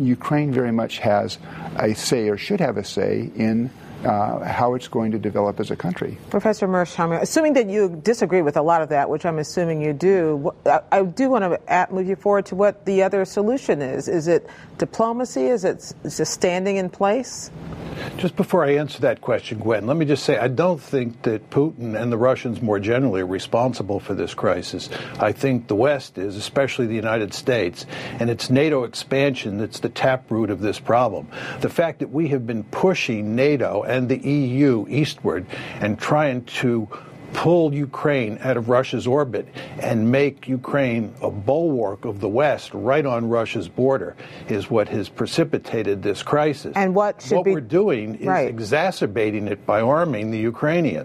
Ukraine very much has a say, or should have a say, in how it's going to develop as a country. Professor Mearsheimer, assuming that you disagree with a lot of that, which I'm assuming you do, I do want to move you forward to what the other solution is. Is it diplomacy? Is it just standing in place? Just before I answer that question, Gwen, let me just say I don't think that Putin and the Russians more generally are responsible for this crisis. I think the West is, especially the United States, and it's NATO expansion that's the taproot of this problem. The fact that we have been pushing NATO and the EU eastward and trying to pull Ukraine out of Russia's orbit and make Ukraine a bulwark of the West right on Russia's border is what has precipitated this crisis. And what we're doing is exacerbating it by arming the Ukrainians.